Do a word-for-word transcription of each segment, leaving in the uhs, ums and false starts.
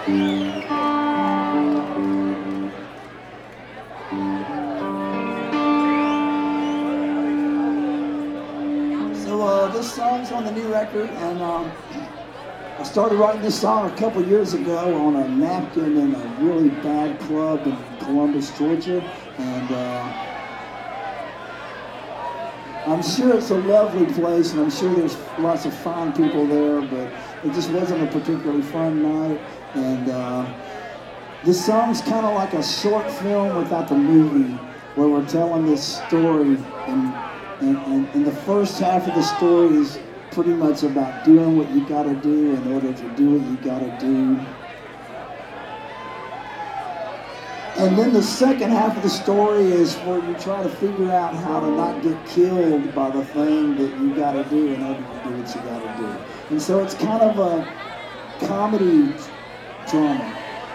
So uh, this song's on the new record, and um, I started writing this song a couple years ago on a napkin in a really bad club in Columbus, Georgia, and uh, I'm sure it's a lovely place, and I'm sure there's lots of fine people there, but it just wasn't a particularly fun night. And uh, this song's kind of like a short film without the movie, where we're telling this story, and, and, and, and the first half of the story is pretty much about doing what you gotta do in order to do what you gotta do. And then the second half of the story is where you try to figure out how to not get killed by the thing that you gotta do in order to do what you gotta do. And so it's kind of a comedy drama,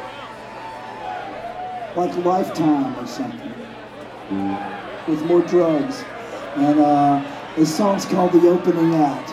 like Lifetime or something, with more drugs. And uh, this song's called The Opening Act.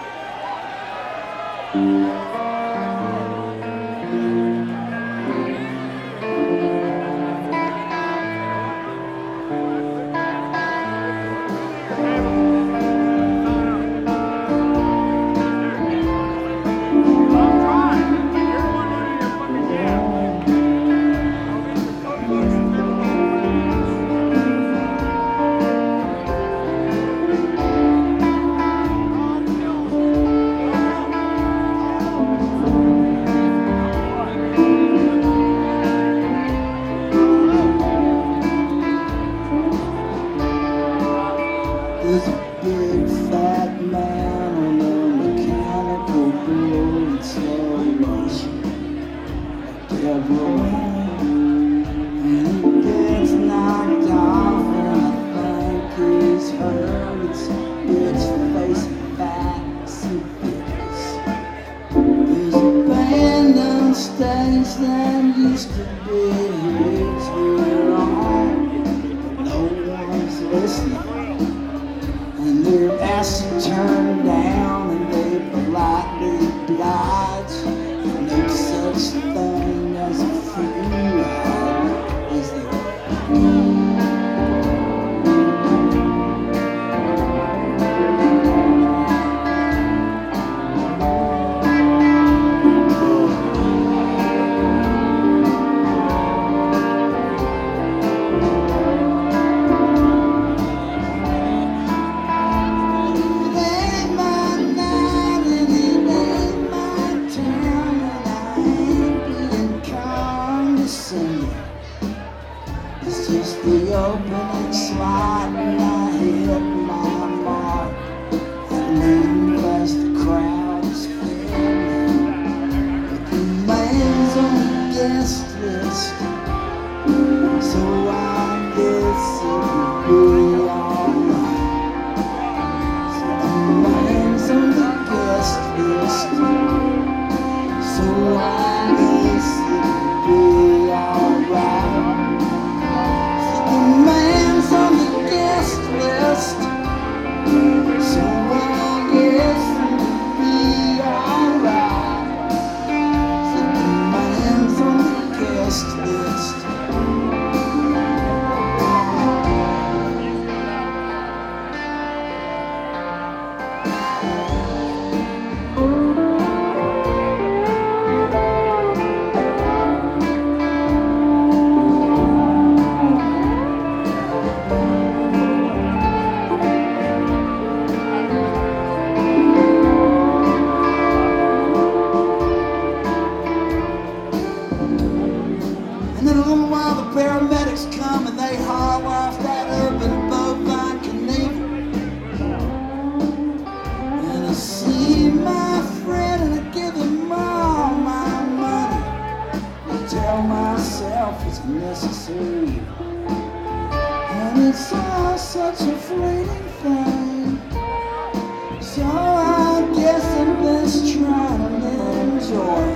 There's a big fat man on a mechanical bull in slow motion, like Deborah, and he gets knocked off, and I think he's hurt. It's bitch face, facts, and figures. There's a band on stage that used to be here too long, but no one's listening. And they're asked to turn down, and they politely oblige. No such thing as a free ride, is there? It's just the opening slide, and I hit my mark, and leave as the crowd is filling. But the man's on the guest list, so I guess it will be alright. So the man's on the guest list, so I guess it will be alright. And then a little while the paramedics come and they haul off that urban bovine Knievel. And I see my friend and I give him all my money. I tell myself it's necessary, and it's all such a fleeting thing. So I guess I'm best trying to enjoy it.